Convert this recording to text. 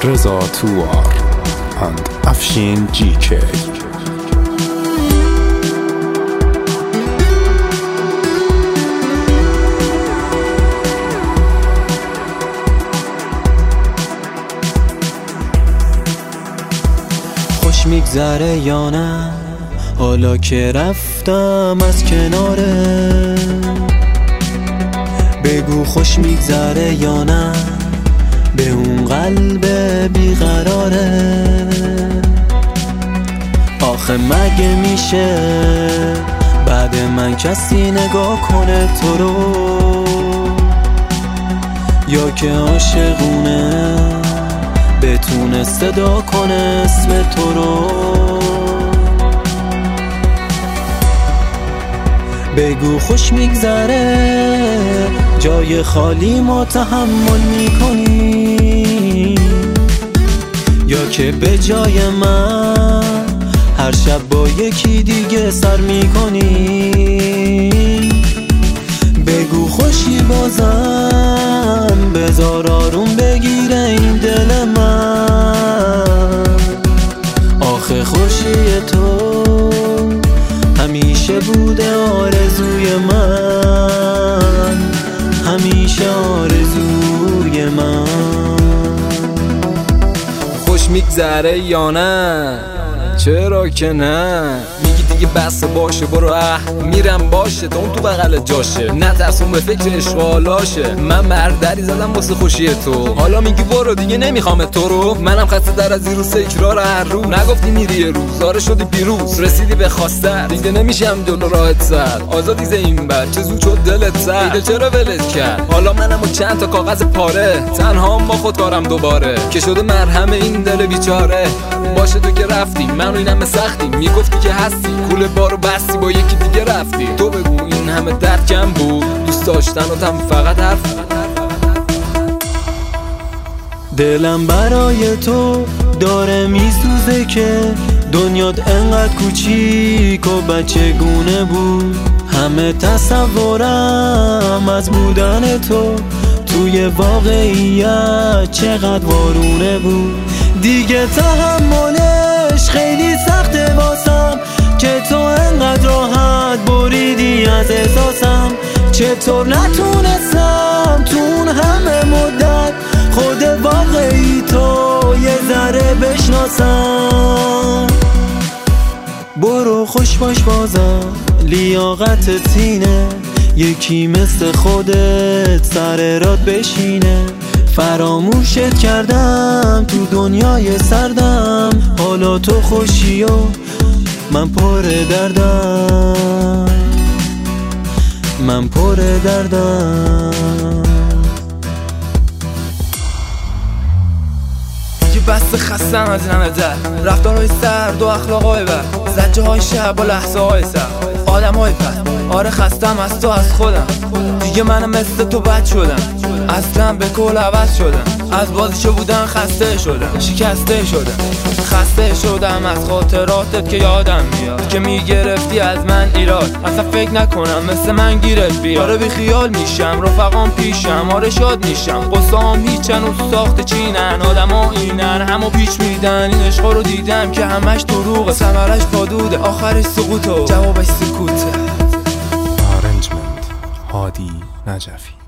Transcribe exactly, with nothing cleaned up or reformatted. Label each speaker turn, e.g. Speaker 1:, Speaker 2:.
Speaker 1: Reza Tuar and Afshin جی کی.
Speaker 2: خوش میگذره یا نه حالا که رفتم از کناره؟ بگو خوش میگذره یا نه به اون قلب بیقراره؟ آخه مگه میشه بعد من کسی نگاه کنه تو رو، یا که عاشقونه بتونه صدا کنه اسم تو رو؟ بگو خوش میگذره جای خالی ما تحمل میکنی، یا که به جای من هر شب با یکی دیگه سر میکنی؟ بگو خوشی بازم بذار آروم بگیره این دل من. آخه خوشی تو همیشه بوده آرزوی من، همیشه آرزوی من.
Speaker 3: خوش میگذره یا نه؟ چرا که نه؟ میگی دیگه بس باشه برو اه میرم باشه تا اون تو بغل جاشه، نترسون به فکر اشغالاشه. من مردری زدم واسه خوشی تو، حالا میگی برو دیگه نمیخوام تو رو. منم خسته در از این روز اکرار هر رو، نگفتی میری یه روز زاره شدی پیروز، رسیدی به خواسته دیگه نمیشم جلو راحت سر. آزادی ز این بچه زود شد دلت سر، دیگه چرا ولت کرد؟ حالا منم و چند تا کاغذ پاره تنها با خود کارم دوباره، که شده مرهم این دل بیچاره. باشه تو که رفتی منو اینم به سختی، میگفتی که هستی کول بارو بستی با یکی دیگه رفتی. تو بگو این همه درد کم بود؟ دوست داشتناتم فقط حرف.
Speaker 2: دلم برای تو داره میسوزه که دنیات انقدر کوچیک و بچگونه بود. همه تصورم از بودن تو توی واقعیت چقدر وارونه بود. دیگه تحملش خیلی سخته واسم که تو انقدر راحت بریدی از احساسم. چطور نتونستم تو اون همه مدت خود واقعی تو یه ذره بشناسم؟ برو خوش باش بازم لیاقت تینه، یکی مثل خودت سر رات بشینه. فراموشت کردم تو دنیای سردم، حالا تو خوشی و من پر دردم، من پر دردم.
Speaker 4: یه بس خستم از این همه در رفتارهای سرد و اخلاقهای بد، زجه های شب و لحظه های سر آدم های پد. آره خستم از تو از خودم، دیگه منم مثل تو بد شدم، اصلا به کل عوض شدم. از بازیشو بودن خسته شدم، شکسته شدم، خسته شدم از خاطراتت که یادم میاد که میگرفتی از من ایراد. اصلا فکر نکنم مثل من گیرت بیاد. آره بی خیال میشم رفقام پیشم، آره شاد میشم قصام هیچن و ساخت چینن. آدم ها اینن همو پیچ میدن، این عشقا رو دیدم که همش دروغه، ثمرش پادوده آخرش سقوطه و جوابش سکوته.
Speaker 1: Arrangement هادی نجفی.